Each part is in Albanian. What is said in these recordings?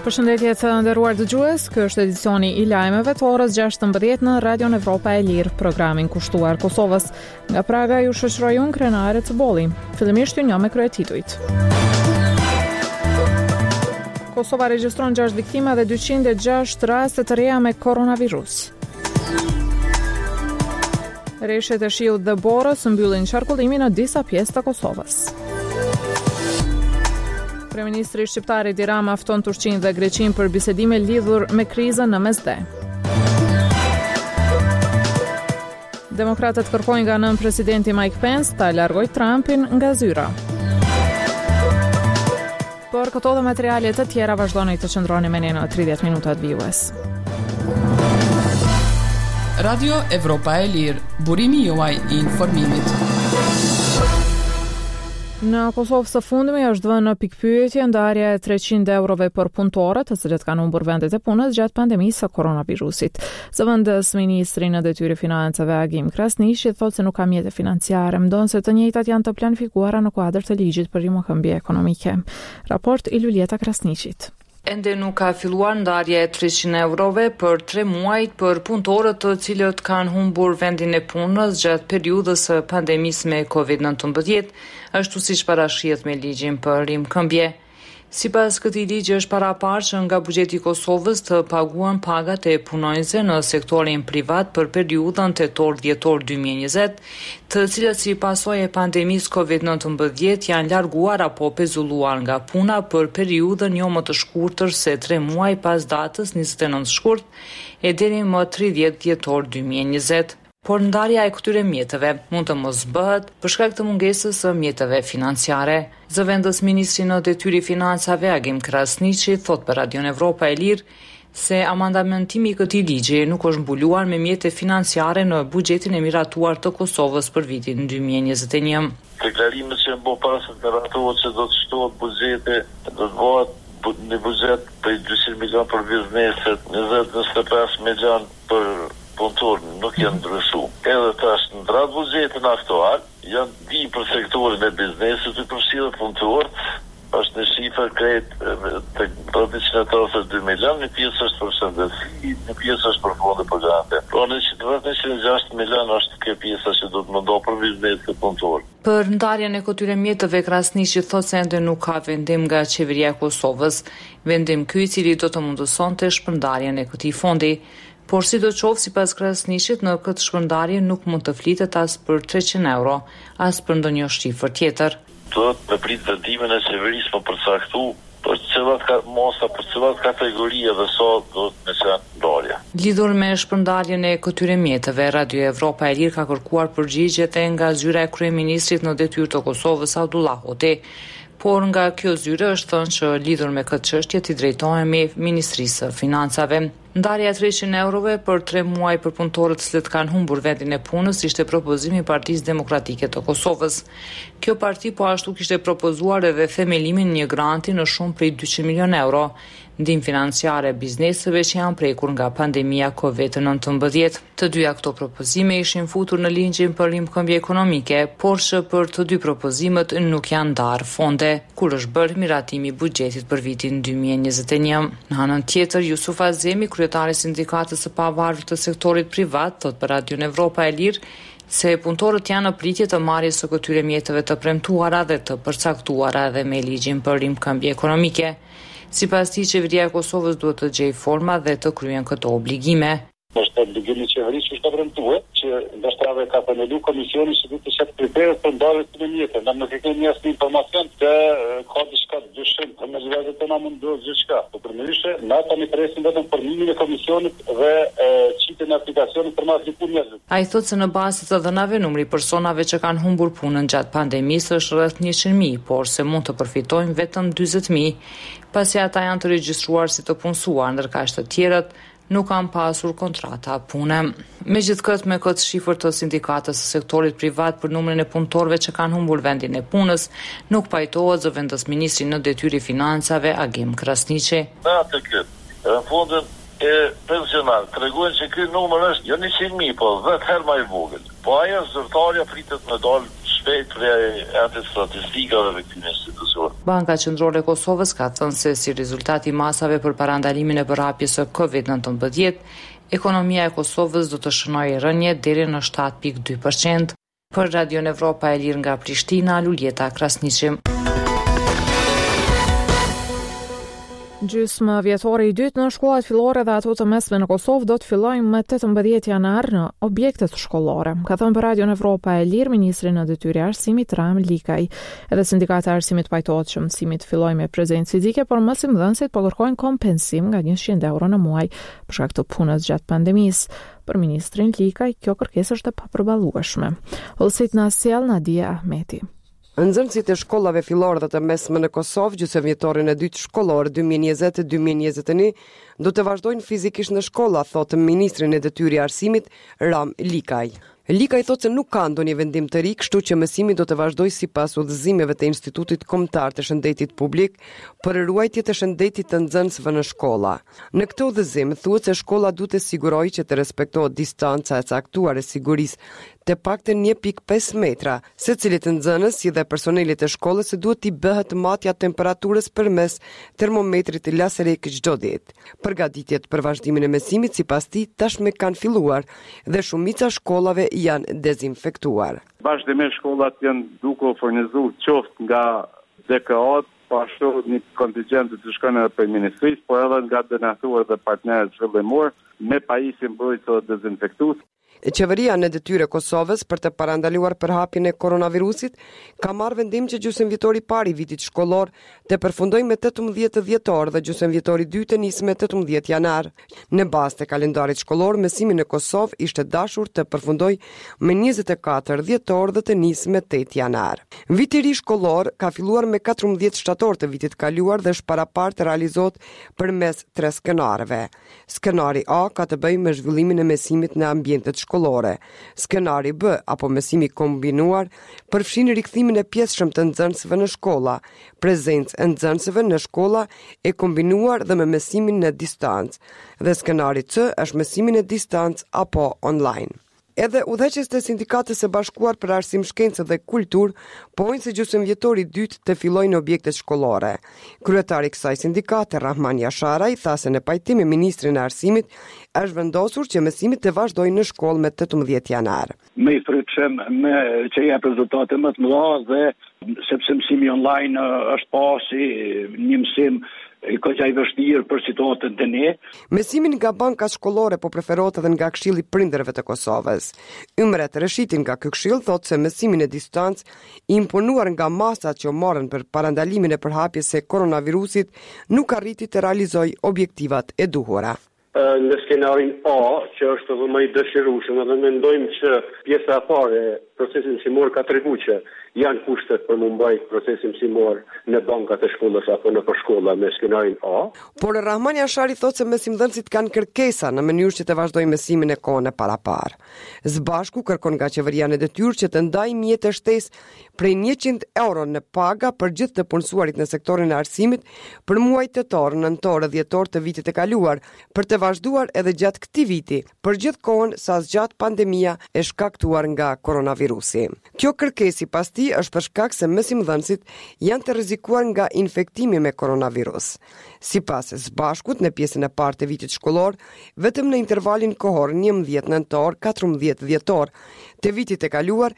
Përshëndetje të nderuar dëgjues, ky është edicioni I lajmeve të orës 16 në Radion Evropa e Lirë, programin kushtuar Kosovës. Nga Praga ju shoqëroj unë Krenare të Bolli. Fillimisht ju njoh me kryetitujt. Kosova regjistron 6 viktima dhe 206 raste të reja me koronavirus. Rreshet e shiut dhe borës mbyllin qarkullimin në disa pjesë të Kosovës. Kryeministri shqiptar Edi Rama fton Turqinë dhe Greqinë për bisedime lidhur me krizën në Mesdhe. Demokratët kërkojnë nga nën presidenti Mike Pence ta largojë Trumpin nga zyra. Por këto dhe materiale të tjera vazhdoni të qëndroni me ne në 30 minutat vijues. Radio Evropa e Lirë, burimi juaj I informimit. Në Kosovë së fundmi është vënë në pikpyetje ndarja e 300 eurove për punëtorët, të cilët kanë humbur vendet e punës gjatë pandemisë së koronavirusit. Zëvendës ministri në detyrë financave Agim Krasniqi thotë se nuk ka mjete financiare, ndonse të njëjtat janë të planifikuara në kuadër të ligjit për rimokëmbje ekonomike. Raport I Luljeta Krasniqit. Ende nuk ka filluar ndarja e 300 eurove për 3 muajt për punëtorët të cilët kanë humbur vendin e punës gjatë periudhës së pandemisë me COVID-19, ashtu siç parashihet me ligjin për rimkëmbje. Sipas këtij ligji është paraparë që nga buxheti I Kosovës të paguan pagat e punonjësve në sektorin privat për periudhën tetor-dhjetor 2020, të cilat si pasojë e pandemisë COVID-19 janë larguar apo pezulluar nga puna për periudhën jo më të shkurtër se 3 muaj pas datës 29 shkurt e deri më 30 dhjetor 2020. Por ndarja e këtyre mjeteve mund të mos bëhet për shkak të mungesës së mjeteve financiare. Zëvendës ministri në detyrë financave Agim Krasniqi thot për Radion Evropa e Lirë se amandamentimi I këtij ligji nuk është mbuluar me mjete financiare në buxhetin e miratuar të Kosovës për vitin 2021. Deklarimet që mbo para se të miratohet që do të shtohet buxheti, do të bëhet një buxhet për 200 milion për bizneset, 20-25 milion për punëtorë nuk janë ndryshu. Edhe tash në dratë buxhetin aktual janë di për sektorin e biznesit të përfshirë punëtorët, është në shifër krejt të 182 milion, një pjesë është për shëndetësi, një pjesë është për fonde programe. Por në 106 milion është kjo pjesa që do të mundohet për biznesin e punëtorë. Për ndarjen e këtyre mjeteve Krasniqi thotë se ende nuk ka vendim nga qeveria e Kosovës, vendim ky I cili do të mundësonte shpërndarjen e këtij fondi. Por sidoqoftë sipas Krasniqit në këtë shpërndarje nuk mund të flitet as për 300 euro, as për ndonjë shifër tjetër. Do të prit vendimin e qeverisë për përcaktu për cilat mosa, për cilat kategoria dhe sa do të qenë ndarja. Lidhur me shpërndarjen e këtyre mjeteve, Radio Evropa e Lirë ka kërkuar përgjigjet e nga zyra e kryeministrit në detyrë të Kosovës Abdullah Hoti. Por nga kjo zyre është thënë që lidhur me këtë çështje t'i drejtohemi Ministrisë së Financave. Ndarja 300 eurove për 3 muaj për punëtorët që kanë humbur vendin e punës ishte propozimi I Partisë Demokratike të Kosovës. Kjo parti po ashtu kishte propozuar edhe themelimin një granti në shumë prej 200 milion euro, ndihmë financiare bizneseve që janë prekur nga pandemia COVID-19. Të dyja këto propozime ishin futur në ligjin për rimkëmbje ekonomike, por që për të dy propozimet nuk janë ndarë fonde, kur është bërë miratimi I buxhetit për vitin 2021. Në anën tjetër, Jusuf Azemi, kryetari I sindikatës së pavarur të sektorit privat, thot për Radion Evropa e Lirë se punëtorët janë në pritje të marrjes së këtyre mjeteve të premtuara dhe të përcaktuara edhe me ligjin për rimkëmbje ekonomike. Sipas tij, qeveria e Kosovës duhet të gjejë forma dhe të kryen këto obligime. Është obligimi I qeverisë që është premtuar, që ndoshta ka panelu komisioni që duhet të çet kriteret për ndarjen e mjeteve. Ne nuk kemi asnjë informacion se ka diçka dyshim, por me zgjedhjet tona mund të gjithçka. Po përmerisht, na tani presim vetëm formimin e komisionit dhe çitjen e aplikacionit për marrje punës. Ai thotë se në bazë të dhënave numri I personave që kanë humbur punën gjatë pandemisë është rreth 100.000, por se mund të përfitojnë vetëm 40.000, pasi ata janë të regjistruar si të punësuar, ndërkaq të tjerët nuk kanë pasur kontrata pune. Megjithatë, me këtë shifër të sindikatës së sektorit privat për numrin e punëtorëve që kanë humbur vendin e punës, nuk pajtohet zëvendës ministri në detyrë financave Agim Krasniqi. Atë këtë, në fundin e pensional, tregojnë që ky numër është jo 100.000, po 10 herë më I vogël. Po ajo zyrtarja pritet me dalë shpejt prej atë statistikave të këtij institucioni. Banka Qendrore e Kosovës ka thënë se si rezultat i masave për parandalimin e përhapjes së COVID-19, ekonomia e Kosovës do të shënojë rënje deri në 7.2%. Për Radion Evropa e Lirë nga Prishtina, Luljeta Krasniqi. Gjysmë vjetore i dytë në shkollat fillore dhe ato të mesme në Kosovë do të fillojnë më 18 janar në objektet shkollore. Ka thënë për Radion Evropa e Lirë ministri në detyrë arsimit Ram Likaj. Edhe sindikata e arsimit pajtohet që mësimit fillojnë me prezencë fizike, por mësimdhënësit po kërkojnë kompensim nga 100 euro në muaj për shkak të punës gjatë pandemisë. Për ministrin Likaj, kjo kërkesë është e papërballueshme. Hollësit na sjell Nadia Ahmeti. Nxënësit e shkollave fillore dhe të mesme në Kosovë, gjysmëvjetorin e dytë shkollor 2020-2021, do të vazhdojnë fizikisht në shkolla, thotë ministri në detyrë arsimit Ram Likaj. Likaj thotë se nuk ka ndonjë vendim të ri, kështu që mësimi do të vazhdojë sipas udhëzimeve të Institutit Kombëtar të Shëndetit Publik për ruajtje të shëndetit të nxënësve në shkolla. Në këtë udhëzim thuhet se shkolla duhet të sigurojë që të respektohet distanca e caktuar e sigurisë të paktën 1.5 metra, secilit nxënës si dhe personelit të shkollës se duhet t'i bëhet matja temperaturës përmes termometrit laserik çdo ditë. Përgatitjet për vazhdimin e mësimit sipas tij tashmë kanë filluar dhe shumica shkollave janë dezinfektuar. Vazhdimisht shkollat janë duke furnizuar qoftë nga DKA, po ashtu një kontingjent të shkon edhe për ministrisë, por edhe nga donatuar dhe partnerët zhvillimor me pajisje mbrojtëse dhe dezinfektues. Qeveria në detyrë e Kosovës për të parandaluar përhapjen e koronavirusit ka marrë vendim që gjysmëvjetori i parë i vitit shkollor të përfundojë me 18 dhjetor dhe gjysmëvjetori i dytë të nisë me 18 janar. Në bazë të kalendarit shkollor, mësimi në Kosovë ishte dashur të përfundojë me 24 dhjetor dhe të nisë me 8 janar. Viti i ri shkollor ka filluar me 14 shtator të vitit kaluar dhe është parapartë realizohet përmes 3 skenareve. Skenari A ka të bëjë me zhvillimin e mësimit në ambientet shkollore. Skenari B, apo mësimi kombinuar, përfshin rikthimin e pjesëshëm të nxënësve në shkolla, prezencë e nxënësve në shkolla e kombinuar dhe me mësimin në distancë. Dhe skenari C është mësimin e distancë apo online. Edhe udhëheqës të Sindikatës së Bashkuar për Arsim, Shkencë dhe Kulturë pojnë se gjysmëvjetori i dytë të fillojnë në objektet shkollore. Kryetari i kësaj sindikate, Rahman Jasharaj, tha se në pajtim me ministrin e Arsimit është vendosur që mësimit të vazhdojnë në shkollë me 18 janar. Me i frikshëm me që jep rezultate më të mëdha dhe sepse mësimi online është pasi një mësim ka i vështirë për situatën të ne. Mësimin nga banka shkollore po preferohet edhe nga Këshilli i Prindërve të Kosovës. Ymret Reshitin nga ky këshill thotë se mësimin e distancë i imponuar nga masat që morën për parandalimin e përhapjes së koronavirusit nuk arriti të realizojë objektivat e duhura. Në skenarin A, që është edhe më i dëshirueshëm, dhe mendojmë që pjesa e parë e procesit mësimor ka treguar që janë kushtet për mumbaj procesin mësimor në bankat e shkollës apo në përshkolla me skenarin A. Por Rahman Jashari thotë se mësimdhënësit kanë kërkesa në mënyrë që të vazhdojnë mësimin e kohën e parapar. Zbashku kërkon nga qeveria në detyrë që të ndajë mjete shtesë prej 100 euro në paga për gjithë të punësuarit në sektorin e arsimit për muajt tetor, nëntor dhe dhjetor të vitit të kaluar, për të vazhduar edhe gjatë këtij viti, për gjithë kohën sa zgjat pandemia e shkaktuar nga koronavirusi. Kjo kërkesë pas tij është për shkak se mësimdhënësit janë të rrezikuar nga infektimi me koronavirus. Sipas Zbashkut, në pjesën e parë të vitit shkollor, vetëm në intervalin kohor 11 nëntor-14 dhjetor të vitit të kaluar,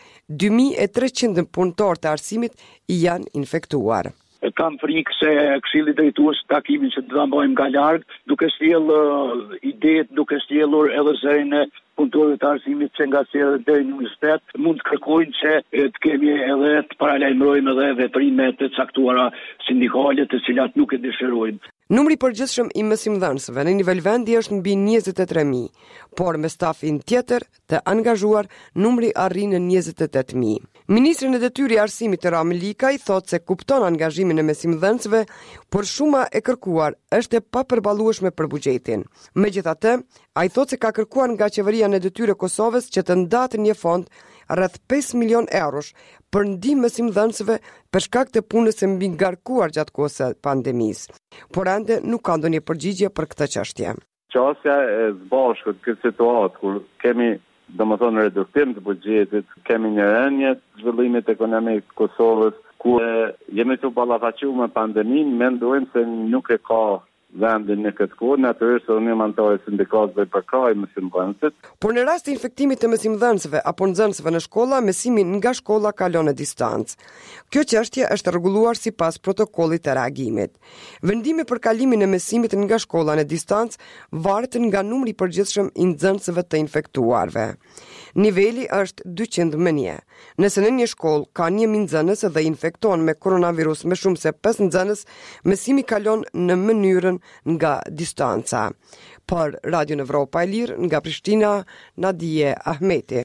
2300 punëtor të arsimit janë infektuar. Kam frikë se Këshilli Drejtues takimin që do ta bëjmë nga larg, duke sjellë idetë, duke sjellur edhe zërin e punëtorëve të arsimit që nga sjellë deri në universitet, mund të kërkojnë që të kemi edhe të paralajmërojmë edhe veprime të caktuara sindikale të cilat nuk e dëshirojmë. Numri i përgjithshëm i mësimdhënësve në nivel vendi është mbi 23.000, por me stafin tjetër të angazhuar numri arrin në 28.000. Ministri në detyrë i arsimit Ram Likaj thotë se kupton angazhimin e mësimdhënësve, por shuma e kërkuar është e papërballueshme për buxhetin. Megjithatë, ai thotë se ka kërkuar nga qeveria në detyrë e Kosovës që të ndatë një fond rreth 5 milion eurosh për ndihmë mësimdhënësve për shkak të punës së mbi ngarkuar gjatë kohës së pandemisë. Por ende nuk ka ndonjë përgjigje për këtë çështje. Qasja e Zbashkut këtë situatë kur kemi domethënë reduktim të buxhetit, kemi një rënje të zhvillimit ekonomik të Kosovës, Kur jemi të ballafaqur me pandeminë, mendojmë se nuk e ka vendin në këtë kohë, natyrisht unë jam antar i sindikatëve për kraj mësimdhënësit. Por në rast të infektimit të mësimdhënësve apo nxënësve në shkolla, mësimi nga shkolla kalon në distancë. Kjo çështje është rregulluar sipas protokollit të reagimit. Vendimi për kalimin e mësimit nga shkolla në distancë varet nga numri i përgjithshëm i nxënësve të infektuarve. Niveli është 200 më 1. Nëse në një shkollë ka 1000 nxënës dhe infekton me koronavirus më shumë se 5 nxënës, mësimi kalon në mënyrën nga distanca. Për Radio Evropa e Lirë, nga Prishtina, Nadije Ahmeti.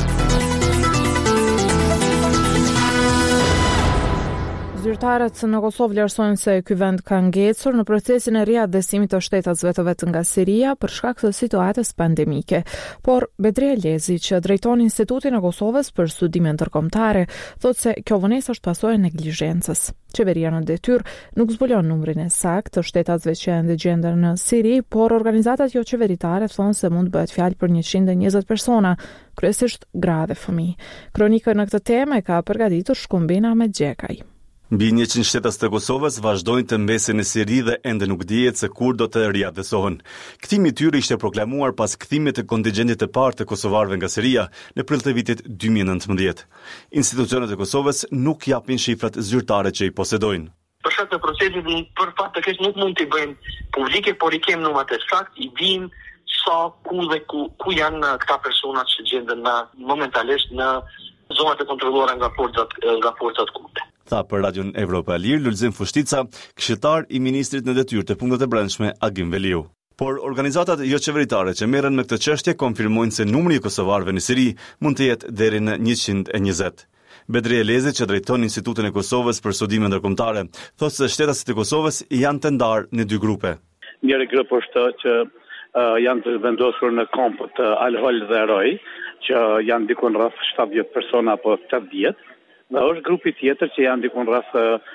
Zyrtarët në Kosovë vlerësojnë se ky vend ka ngecur në procesin e riadhesimit të shtetasve të vetë nga Siria për shkak të situatës pandemike. Por Bedri Elezi, që drejton Institutin e Kosovës për studime ndërkombëtare, thotë se kjo vonesë është pasojë e neglizhencës. Qeveria në detyrë nuk zbulon numrin e saktë të shtetasve që janë në gjendje në Siri, por organizatat jo qeveritare thonë se mund bëhet fjalë për 120 persona, kryesisht gra dhe fëmijë. Kronikën në këtë temë ka përgatitur Shkumbina me Xhekaj. Mbi 100 shtetas të Kosovës vazhdojnë të mbesin në Siri dhe ende nuk dihet se kur do të riadhesohen. Kthimi i tyre ishte proklamuar pas kthimit të kontingjentit të parë të kosovarëve nga Siria në prill të vitit 2019. Institucionet e Kosovës nuk japin shifrat zyrtare që i posedojnë. Për shkak të procesit për fat të keq nuk mund t'i bëjmë publike, por i kem numrat e saktë, i dim sa ku dhe ku janë këta persona që gjenden momentalisht në zonat e kontrolluara nga forcat kurde. Tha për Radion Evropa e Lirë Lulzim Fushtica, këshilltar i ministrit në detyrë të punëve të brendshme Agim Veliu. Por organizatat jo qeveritare që merren me këtë çështje konfirmojnë se numri i kosovarëve në Siri mund të jetë deri në 120. Bedri Elezi, që drejton Institutin e Kosovës për studime ndërkombëtare, thotë se shtetasit e Kosovës janë të ndarë në dy grupe. Njëri grup është që janë të vendosur në kampët Al-Hol dhe Roj, që janë dikon rreth 70 persona apo 80. Dhe është grupi tjetër që janë dikon rreth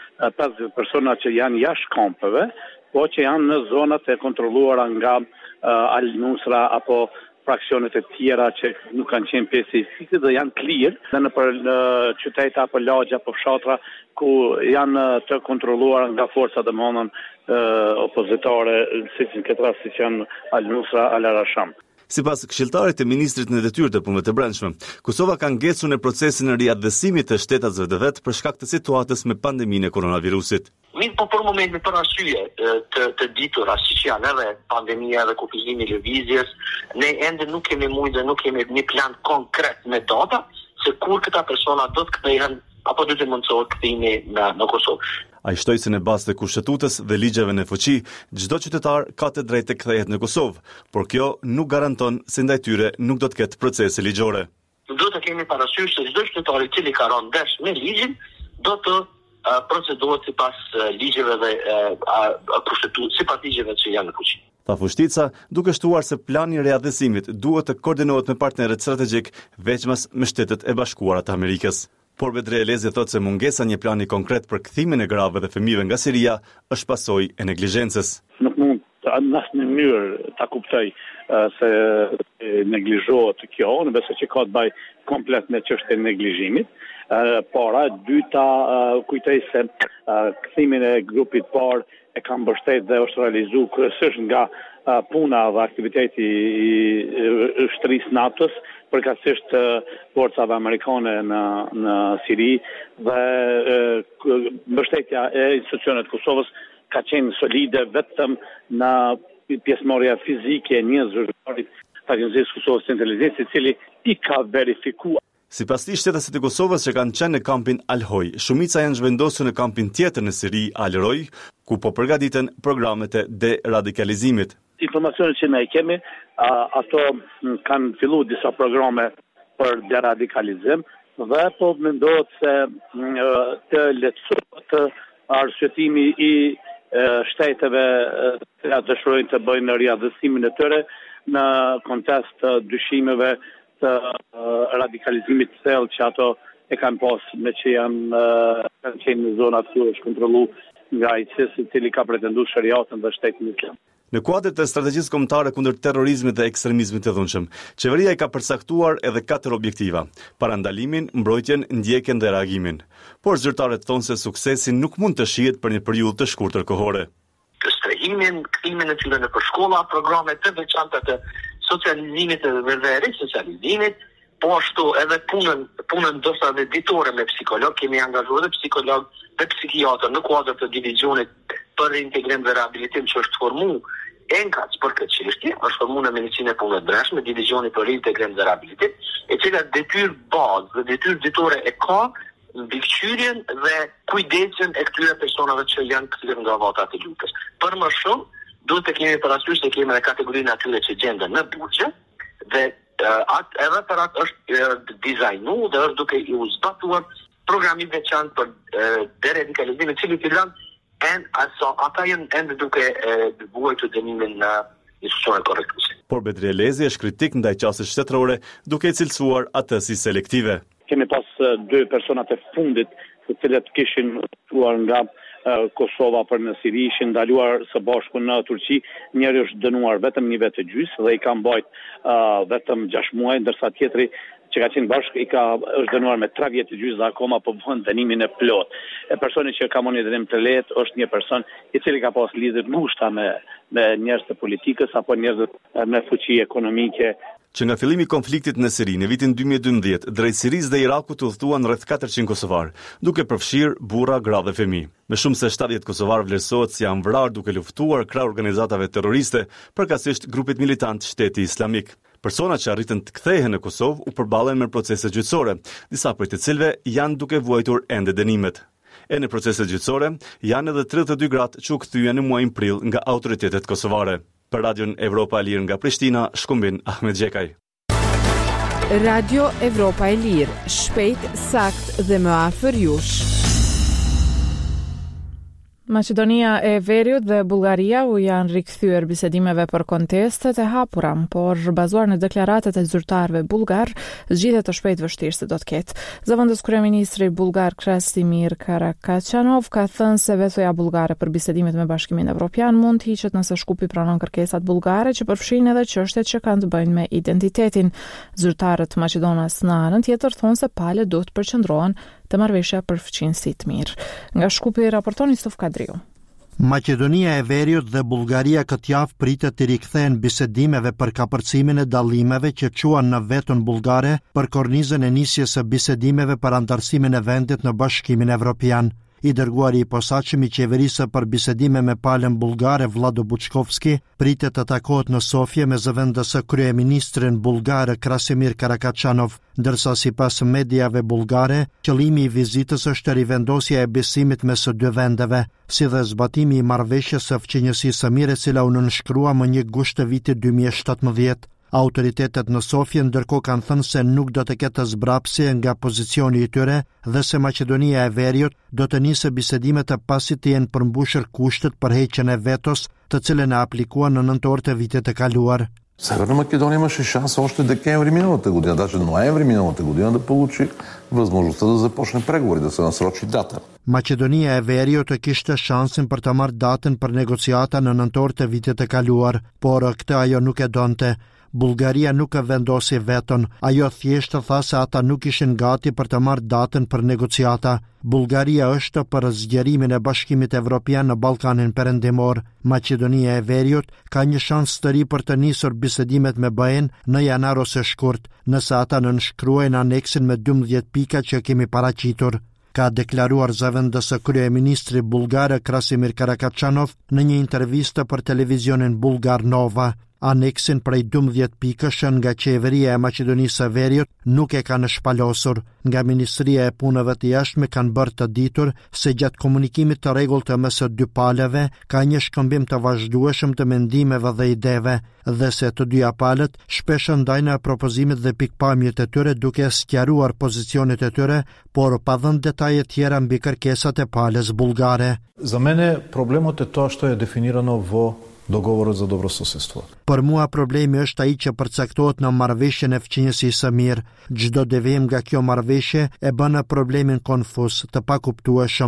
50 persona që janë jashtë kampeve, po që janë në zonat e kontrolluara nga Al-Nusra apo fraksionet e tjera që nuk kanë qenë pjesë e ISIS dhe janë clear në qytete apo lagje apo fshatra ku janë të kontrolluara nga forca domthonë opozitare, siç në këtë rast siç janë Al-Nusra, Al-Arasham. Sipas këshilltarit të ministrit në detyrë të punëve të brendshme, Kosova ka ngecur në procesin e riadhesimit të shtetasve të vet për shkak të situatës me pandeminë e koronavirusit. Mirë, po për momentin për arsye të ditura, siç janë edhe pandemia dhe kufizimi i lëvizjes, ne ende nuk kemi mujtë dhe nuk kemi një plan konkret me data se kur këta persona do të kthehen apo do të mundsohet kthimi në Kosovë. Ai shtoi se në bazë të kushtetues dhe ligjeve në fuqi, çdo qytetar ka të drejtë të kthehet në Kosovë, por kjo nuk garanton se ndaj tyre nuk do të ketë procese ligjore. Do të kemi parasysh se çdo qytetar i cili ka rënë dash me ligjin do të procedohet sipas ligjeve dhe sipas ligjeve që janë në fuqi. Tha Fushtica, duke shtuar se plani i riadhesimit duhet të koordinohet me partnerët strategjik, veçmas me Shtetet e Bashkuara të Amerikës. Por Bedri Elezi thotë se mungesa një plani konkret për kthimin e grave dhe fëmijëve nga Siria është pasojë e neglizhencës. Nuk mund në asnjë mënyrë ta kuptoj se neglizhohet kjo, në besoj që ka të bëjë komplet me çështjen e neglizhimit. Por dyta kujtoj se kthimin e grupit parë e ka mbështetur dhe është realizuar kryesisht nga puna dhe aktiviteti i shtrisë NATO-s, përkatësisht forcave amerikane në Siri dhe mbështetja e institucioneve të Kosovës ka qenë solide vetëm në pjesëmarrja fizike e një zyrtarit të Agjencisë Kosovës së Inteligjencës, i cili i ka verifikuar. Sipas tij, shtetasit e Kosovës që kanë qenë në kampin Al-Hoj, shumica janë zhvendosur në kampin tjetër në Siri, Al-Roj, ku po përgatiten programet e deradikalizimit. Informacionet që ne kemi, ato kanë filluar disa programe për deradikalizim dhe po mendohet se të lehtësohet arsyetimi i shteteve që dëshirojnë të bëjnë riadhesimin e tyre në kontekst të dyshimeve të radikalizimit të thellë që ato e kanë pas me që kanë qenë në zonat ku është kontrolluar nga ISIS, i cili ka pretenduar shariatën dhe shtetin islam. Në kuadër të strategjisë kombëtare kundër terrorizmit dhe ekstremizmit të dhunshëm, qeveria i ka përcaktuar edhe 4 objektiva: parandalimin, mbrojtjen, ndjekjen dhe reagimin. Por zyrtarët thonë se suksesi nuk mund të shihet për një periudhë të shkurtër kohore. Strehimin, kthimin e tyre në shkolla, programe të veçanta të socializimit dhe risocializimit, po ashtu edhe punën ndoshta edhe ditore me psikolog, kemi angazhuar edhe psikolog dhe psikiatër në kuadër të divizionit për integrim dhe rehabilitim që është formuar ENKAC për këtë çështje, është formuar në medicinë e punës brendshme, divisioni për integrim dhe rehabilitim, e cila detyrë bazë dhe detyrë ditore e ka mbikëqyrjen dhe kujdesin e këtyre personave që janë kthyer nga vatat e lutjes. Për më shumë, duhet të kemi parasysh se kemi edhe kategorinë atyre që gjenden në burgje dhe edhe për atë është dizajnuar dhe është duke i zbatuar programi veçantë për deradikalizimin, i cili fillon ata janë ende duke vuajtur dënimin në institucionet korrektuese. Por Bedri Elezi është kritik ndaj qasjes shtetërore, duke i cilësuar atë si selektive. Kemi pas 2 personat e fundit të cilët kishin fluar nga Kosova për në Siri, ishin ndaluar së bashku në Turqi. Njëri është dënuar vetëm 1 vit të gjysmë dhe i ka mbajt vetëm 6 muaj, ndërsa tjetri që ka qenë bashkë është dënuar me 3 vjet të gjysmë dhe akoma po bën dënimin e plot. Personi që ka marrë dënim të lehtë është një person i cili ka pas lidhje ngushta me njerëz të politikës apo njerëz me fuqi ekonomike. Që nga fillimi i konfliktit në Siri në vitin 2012, drejt Sirisë dhe Irakut udhëtuan rreth 400 kosovar, duke përfshirë burra, gra dhe fëmijë. Me shumë se 70 kosovar vlerësohet se janë vrarë duke luftuar krah organizatave terroriste, përkatësisht grupit militant Shteti Islamik. Persona që arritën të kthehen në Kosovë u përballen me procese gjyqësore, disa prej të cilëve janë duke vuajtur ende dënimet. E në proceset gjyqësore janë edhe 32 gratë që u kthyen në muajin prill nga autoritetet kosovare. Për Radion Evropa e Lirë nga Prishtina, shkumbin Ahmed Xhekaj. Radio Evropa e Lirë, shpejt, sakt dhe më afër jush. Maqedonia e Veriut dhe Bullgaria u janë rikthyer bisedimeve për kontestet e hapura, por bazuar në deklaratat e zyrtarëve bullgar, zgjidhje të shpejtë vështirë se do të ketë. Zëvendës kryeministri bullgar Krasimir Karakachanov ka thënë se vetoja bullgare për bisedimet me Bashkimin Evropian mund të hiqet nëse Shkupi pranon kërkesat bullgare që përfshin edhe çështjet që kanë të bëjnë me identitetin. Zyrtarët Maqedonas në anën tjetër thonë se palët duhet të përqendrohen të marrëveshja për fqinësi të mirë. Nga Shkupi raporton Yusuf Kadriu. Maqedonia e Veriut dhe Bullgaria këtë javë pritet të rikthehen bisedimeve për kapërcimin e dallimeve që quan në vetën bullgare për kornizën e nisjes së bisedimeve për antarësimin e vendit në Bashkimin Evropian. I dërguari i posaçëm i qeverisë për bisedime me palën bullgare Vlado Buçkovski pritet të takohet në Sofje me zëvendësë kryeministrin bullgar Krasimir Karakachanov, ndërsa sipas mediave bullgare, qëllimi i vizitës është rivendosja e besimit mes së 2 vendeve, si dhe zbatimi i marrëveshjes së fqinjësisë së mirë e cila u nënshkrua më 1 gusht të vitit 2017. Autoritetet në Sofje ndërkohë kanë thënë se nuk do të ketë zbrapsje nga pozicioni i tyre dhe se Maqedonia e Veriut do të nisë bisedimet e pasi të jenë përmbushur kushtet për heqjen e vetos, të cilën e aplikuan në nëntor të vitit të kaluar. Северна Македония имаше шанс още декември миналата година, даже ноември миналата година да получи възможността да започне преговори, да се насрочи дата. Maqedonia e Veriut kishte shansin për të marrë datën për negociata në nëntor të vitit të kaluar, por këtë ajo nuk e donte. Bullgaria nuk e vendosi veton, ajo thjesht tha se ata nuk ishin gati për të marrë datën për negociata. Bullgaria është për zgjerimin e Bashkimit Evropian në Ballkanin Perëndimor. Maqedonia e Veriut ka një shans të ri për të nisur bisedimet me BE-n në janar ose shkurt, nëse ata nënshkruajnë aneksin me 12 pika që kemi paraqitur. Ka deklaruar zëvendësë kryeministri bullgar Krasimir Karakachanov në një intervistë për televizionin bullgar Nova. Aneksin prej 12 pikësh nga qeveria e Maqedonisë së Veriut nuk e kanë shpalosur. Nga Ministria e Punëve të Jashtme kanë bërë të ditur se gjatë komunikimit të rregullt mes së 2 palëve ka një shkëmbim të vazhdueshëm të mendimeve dhe ideve dhe se të dyja palët shpesh ndajnë propozimit dhe pikpamjet e tyre duke sqaruar pozicionet e tyre, por pa dhënë detaje tjera mbi kërkesat e palës bullgare. За мене проблемот е тоа што е дефинирано во dogovorët za dobrosusjedstvo. Për mua problemi është ai që përcaktohet në marrëveshjen e fqinjësisë së mirë. Çdo devijim nga kjo marrëveshje e bën problemin konfuz, të pakuptueshëm.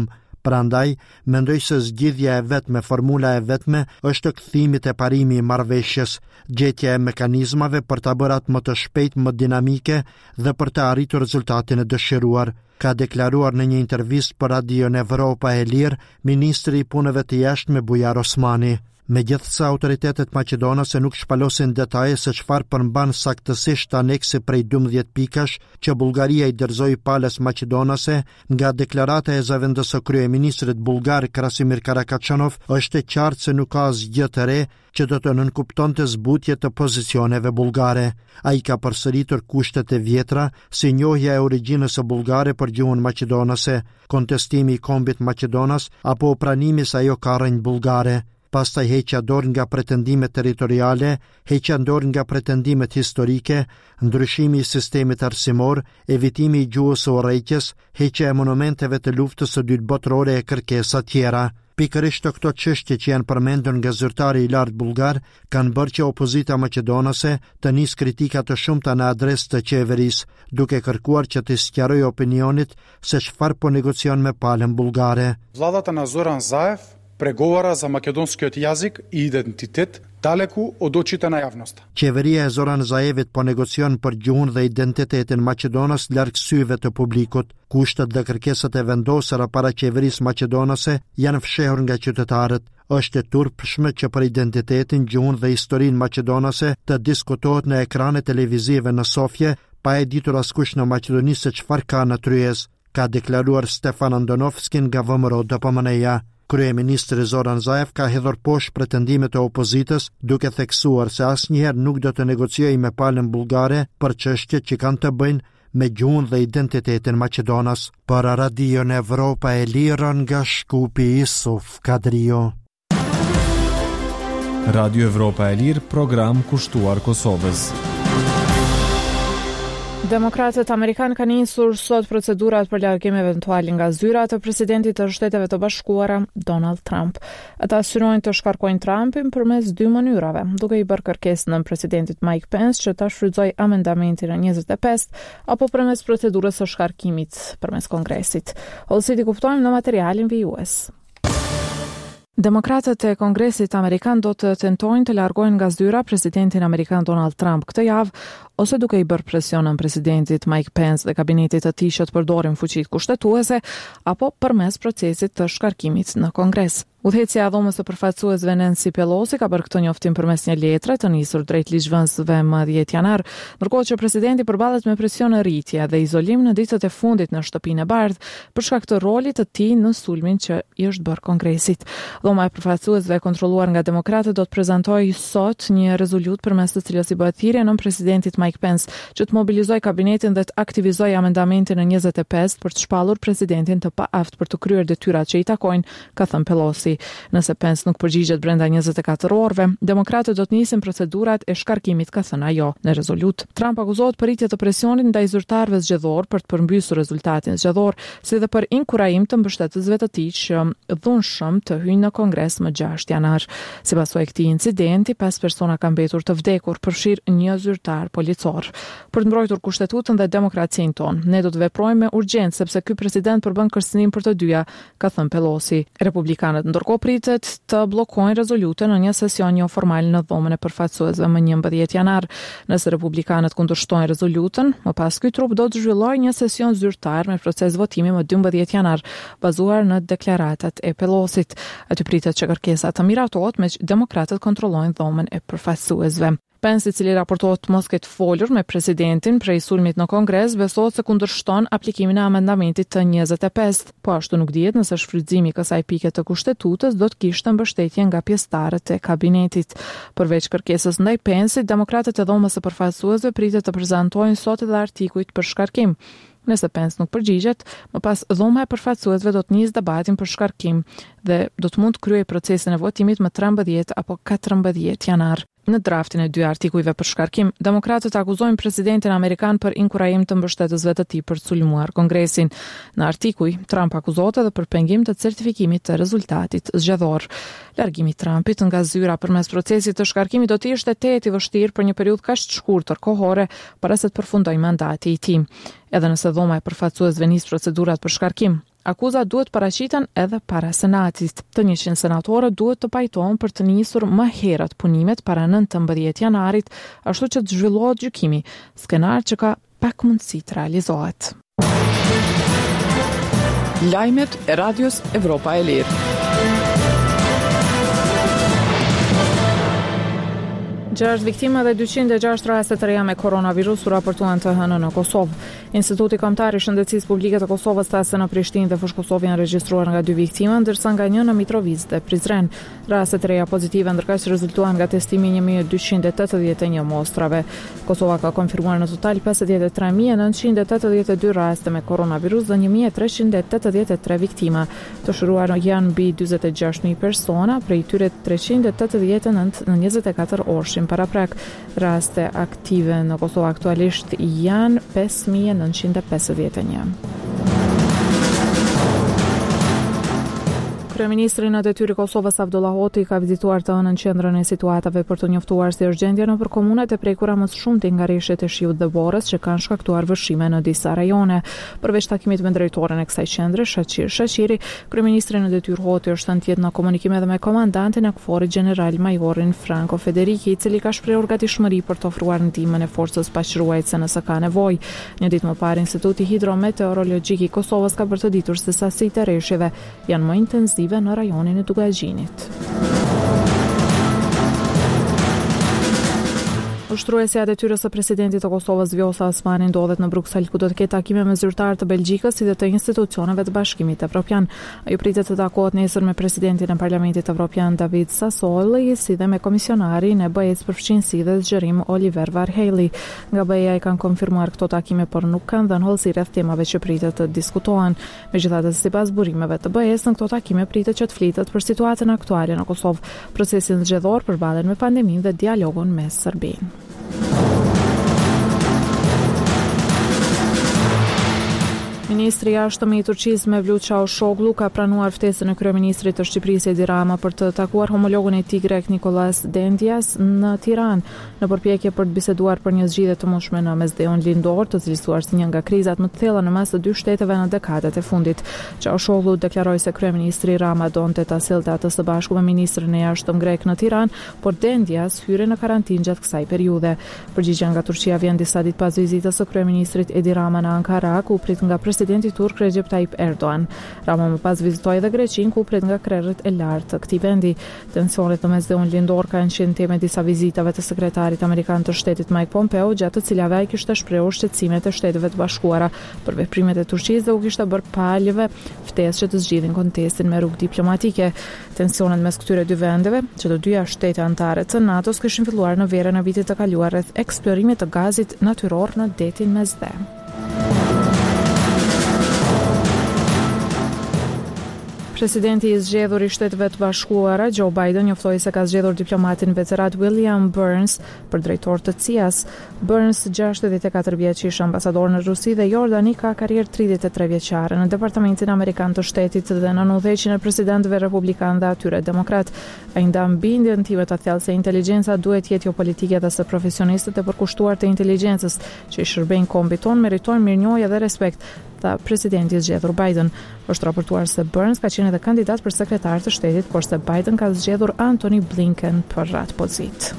Prandaj, mendoj se zgjidhja e vetme, formula e vetme është kthimi te parimi i marrëveshjes, gjetja e mekanizmave për ta bërë atë më të shpejt, më dinamike dhe për të arritur rezultatin e dëshiruar, ka deklaruar në një intervistë për Radion Evropa e Lirë ministri i punëve të jashtme Bujar Osmani. Megjithëse autoritetet maqedonase nuk shpalosin detaje se çfarë përmban saktësisht aneksi prej 12 pikash që Bullgaria i dorëzoi palës maqedonase, nga deklarata e zëvendësë kryeministrit bullgar Krasimir Karakaçanov është e qartë se nuk ka asgjë të re që do të nënkuptonte zbutje të pozicioneve bullgare. Ai ka përsëritur kushtet e vjetra, si njohja e origjinës së bullgare për gjuhën maqedonase, kontestimi i kombit maqedonas apo pranimi se ajo ka rrënjë bullgare. Pastaj heqja dorë nga pretendimet territoriale, heqja dorë nga pretendimet historike, ndryshimi i sistemit arsimor, evitimi i gjuhës së urrëqjes, heqja e monumenteve të luftës së dytë botërore e kërkesa tjera. Pikërisht këto çështje që janë përmendur nga zyrtari i lartë bullgar kanë bërë që opozita maqedonase të nisë kritika të shumta në adresë të qeverisë, duke kërkuar që të sqarojë opinionit se çfarë po negocion me palën bullgare. Vladata na Zoran Zaev pregovara za makedonskiот jazik i identitet daleku od očita na javnost. Qeveria e Zoran Zaevit po negocion për gjuhën dhe identitetin maqedonas larg syve të publikut. Kushtet dhe kërkesat e vendosura para qeverisë maqedonase janë fshehur nga qytetarët. Është e turpshme që për identitetin, gjuhën dhe historinë maqedonase të diskutohet në ekrane televizive në Sofje, pa e ditur askush në Maqedoni se çfarë ka në tryezë, ka deklaruar Stefan Andonovski nga VMRO DPMN-ja. Kryeministri Zoran Zaev ka hedhur poshtë pretendimet e opozitës, duke theksuar se asnjëherë nuk do të negociojë me palën bullgare për çështjet që kanë të bëjnë me gjuhën dhe identitetin maqedonas. Për Radion Evropa e Lirë nga Shkupi, Isuf Kadrio. Radio Evropa e Lirë, program kushtuar Kosovës. Demokratët amerikanë kanë nisur sot procedurat për largim eventual nga zyra të presidentit të Shteteve të Bashkuara, Donald Trump. Ata synojnë të shkarkojnë Trumpin përmes dy mënyrave, duke i bërë kërkesë nën presidentit Mike Pence që ta shfrytëzojë amendamentin e 25 apo përmes procedurës së shkarkimit përmes Kongresit. Ose ti kuptojmë në materialin vijues. Demokratët e Kongresit Amerikan do të tentojnë të largojnë nga zyra presidentin Amerikan Donald Trump këtë javë, ose duke i bërë presion në presidentit Mike Pence dhe kabinetit të tij që të përdorin fuqitë kushtetuese, apo përmes procesit të shkarkimit në Kongres. Udhëheqësia e dhomës së përfaqësuesve Nancy Pelosi ka bërë këtë njoftim përmes një letre të nisur drejt ligjvënësve më 10 janar, ndërkohë që presidenti përballet me presion rritje dhe izolim në ditët e fundit në shtëpinë e bardhë për shkak të rolit të tij në sulmin që i është bërë Kongresit. Dhoma e përfaqësuesve e kontrolluar nga demokratët do të prezantojë sot një rezolut përmes të cilës i bëhet thirrje nën presidentit Mike Pence që të mobilizojë kabinetin dhe të aktivizojë amendamentin e 25 për të shpallur presidentin të paaft për të kryer detyrat që i takojnë, ka thënë Pelosi. Nëse Pence nuk përgjigjet brenda 24 orëve, demokratët do të nisin procedurat e shkarkimit, ka thënë ajo në rezolut. Trump akuzohet për rritje të presionit ndaj zyrtarëve zgjedhor për të përmbysur rezultatin zgjedhor, si dhe për inkurajim të mbështetësve të tij që dhunshëm të hyjnë në Kongres më 6 janar. Sipas këtij incidenti, 5 persona kanë mbetur të vdekur, përfshirë një zyrtar policor. Për të mbrojtur kushtetutën dhe demokracinë tonë, ne do të veprojmë me urgjencë sepse ky president përbën kërcënim për të dyja, ka thënë Pelosi. Republikanët ndërkohë pritet të bllokojnë rezolutën në një sesion jo formal në dhomën e përfaqësuesve më 11 janar. Nëse republikanët kundërshtojnë rezolutën, më pas ky trup do të zhvillojë një sesion zyrtar me proces votimi më 12 janar, bazuar në deklaratat e Pelosit. Aty pritet që kërkesa të miratohet me që demokratët kontrollojnë dhomën e përfaqësuesve. Pence, i cili raportohet mos ketë folur me presidentin prej sulmit në Kongres, besohet se kundërshton aplikimin e amendamentit të 25. Po ashtu nuk dihet nëse shfrytëzimi i kësaj pike të kushtetutës do të kishte mbështetje nga pjesëtarët e kabinetit. Përveç kërkesës ndaj Pence, demokratët e dhomës së përfaqësuesve pritet të prezantojnë sot edhe artikujt për shkarkim. Nëse Pence nuk përgjigjet, më pas dhoma e përfaqësuesve do të nisë debatin për shkarkim dhe do të mund të kryejë procesin e votimit më 13 apo 14 janar. Në draftin e dy artikujve për shkarkim, demokratët akuzojnë presidentin amerikan për inkurajim të mbështetësve të tij për të sulmuar Kongresin. Në artikuj, Trump akuzohet edhe për pengim të certifikimit të rezultatit zgjedhor. Largimi i Trumpit nga zyra përmes procesit të shkarkimit do të ishte tetë i vështirë për një periudhë kaq të shkurtër kohore para se të përfundojë mandati i tij. Edhe nëse dhoma e përfaqësuesve nis procedurat për shkarkim, Akuzat duhet paraqiten edhe para Senatit. Të 100 senatorë duhet të pajtohen për të nisur më herët punimet para 19 janarit, ashtu që të zhvillohet gjykimi, skenar që ka pak mundësi të realizohet. Lajmet e Radios Evropa e Lirë. 6 viktima dhe 206 raste të reja me koronavirus u raportuan të hënë në Kosovë. Instituti Kombëtar i Shëndetësisë Publike të Kosovës tha se në Prishtinë dhe Fushë Kosovë janë regjistruar nga 2 viktima, ndërsa nga një në Mitrovic dhe Prizren. Rastet të reja pozitive ndërkaq rezultuan nga testimi 1281 mostrave. Kosova ka konfirmuar në total 53982 raste me koronavirus dhe 1383 viktima. Të shëruar janë mbi 46000 persona, prej tyre 389 në 24 orë para prak. Raste aktive në Kosovë aktualisht janë 5951. Kryeministri në detyrë i Kosovës Abdullah Hoti ka vizituar të hënën qendrën e situatave për të njoftuar si është gjendja nëpër komunat e prekura më së shumti nga rreshtet e shiut dhe borës që kanë shkaktuar vështrime në disa rajone. Përveç takimit me drejtoren e kësaj qendre, Shaqir Shaqiri, kryeministri në detyrë Hoti është thënë të jetë në komunikim edhe me komandantin e KFOR-it general majorin Franco Federici, i cili ka shprehur gatishmëri për të ofruar ndihmën e forcës paqëruajtëse nëse ka nevojë. Një ditë më parë, Instituti Hidrometeorologjik i Kosovës ka bërtëditur se sasitë e rreshjeve janë më intensive në rajonin e Dugagjinit. Ushtruesja e detyrës së presidentit të Kosovës Vjosa Osmani ndodhet në Bruksel, ku do të ketë takime me zyrtarë të Belgjikës si dhe të institucioneve të Bashkimit Evropian. Ai pritet të takohet nesër me presidentin e Parlamentit Evropian David Sassoli, si dhe me komisionarin e BE-s për fqinjësi dhe zgjerim Oliver Varhelyi. Nga BE-ja i kanë konfirmuar këto takime, por nuk kanë dhënë hollësi rreth temave që pritet të diskutohen. Megjithatë, sipas burimeve të BE-s, në këto takime pritet që të flitet për situatën aktuale në Kosovë, procesin zgjedhor, përballjen me pandeminë dhe dialogun me Serbinë. Ministri i jashtëm i Turqisë Mevlut Çavuşoglu ka pranuar ftesën e kryeministrit të Shqipërisë Edi Rama për të takuar homologun e tij grek Nikolas Dendias në Tiranë, në përpjekje për të biseduar për një zgjidhje të mundshme në mesdheun lindor, të cilësuar si një nga krizat më të thella në mes të dy shteteve në dekadat e fundit. Çavuşoglu deklaroi se kryeministri Rama donte ta sillte atë së bashku me ministrin e jashtëm grek në Tiranë, por Dendias hyri në karantinë gjatë kësaj periudhe. Përgjigjja nga Turqia vjen disa ditë pas vizitës së kryeministrit Edi Rama në Ankara, ku prit nga presidenti turk Recep Tayyip Erdogan. Rama më pas vizitoi edhe Greqinë, ku prit nga krerët e lartë të këtij vendi. Tensionet në mesdheun lindor kanë qenë temë disa vizitave të sekretarit amerikan të shtetit Mike Pompeo, gjatë të cilave ai kishte shprehur shqetësimet e Shteteve të Bashkuara për veprimet e Turqisë dhe u kishte bërë palëve ftesë që të zgjidhin kontestin me rrugë diplomatike. Tensionet mes këtyre dy vendeve, që të dyja shtete anëtare të NATO-s, kishin filluar në verën e vitit të kaluar rreth eksplorimit të gazit natyror në detin Mesdhe. Presidenti i zgjedhur i Shteteve të Bashkuara, Joe Biden, njoftoi se ka zgjedhur diplomatin veteran William Burns për drejtor të CIA-s. Burns, 64 vjeç, ish ambasador në Rusi dhe Jordani, ka karrierë 33 vjeçare në Departamentin Amerikan të Shtetit dhe në udhëheqjen e presidentëve republikan dhe atyre demokrat. Ai ndan bindjen time të thellë se inteligjenca duhet jetë jo politike dhe se profesionistët e përkushtuar të inteligjencës që i shërbejnë kombit ton meritojnë mirënjohje dhe respekt, tha presidenti i zgjedhur Biden. Është raportuar se Burns ka qenë edhe kandidat për sekretar të shtetit, por se Biden ka zgjedhur Antony Blinken për atë pozitë.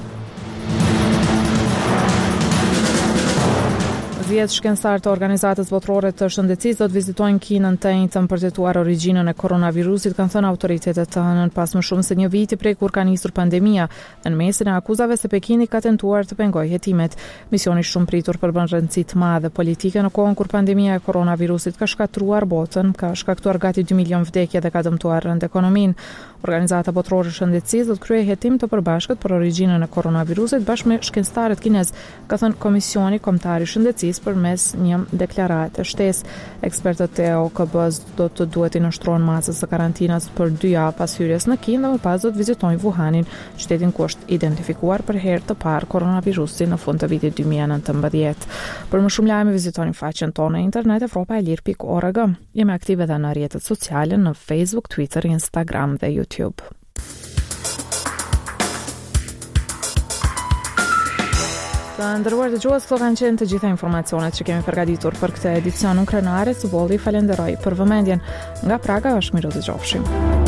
10 shkencëtar të organizatës botërore të shëndetësisë do të vizitojnë Kinën të njëjtën për të testuar origjinën e koronavirusit, kanë thënë autoritetet të hënën, pas më shumë se një viti prej kur ka nisur pandemia, dhe në mesin e akuzave se Pekini ka tentuar të pengojë hetimet. Misioni shumë pritur përbën rëndësi të madhe politike në kohën kur pandemia e koronavirusit ka shkatruar botën, ka shkaktuar gati 2 milion vdekje dhe ka dëmtuar rënd ekonominë. Organizata botërore e shëndetësisë do të kryejë hetim të përbashkët për origjinën e koronavirusit bashkë me shkencëtarët kinez, ka thënë Komisioni Kombëtar i Shëndetësisë përmes një deklarate shtesë. Ekspertët e OKB-s do të duhet i nështrohen masës së karantinës për 2 javë pas hyrjes në Kinë dhe më pas do të vizitojnë Wuhanin, qytetin ku është identifikuar për herë të parë koronavirusi në fund të vitit 2019. Për më shumë lajme vizitoni faqen tonë në internet evropaelir.org. Jemi aktive edhe në rrjetet sociale në Facebook, Twitter, Instagram dhe YouTube. Të ndëruar dëgjues, këto kanë qenë të gjitha informacionet që kemi përgatitur për këtë edicion. Unë krenare, Cubolli, falenderoj për vëmendjen. Nga Praga, është mirë të dëgjofshim.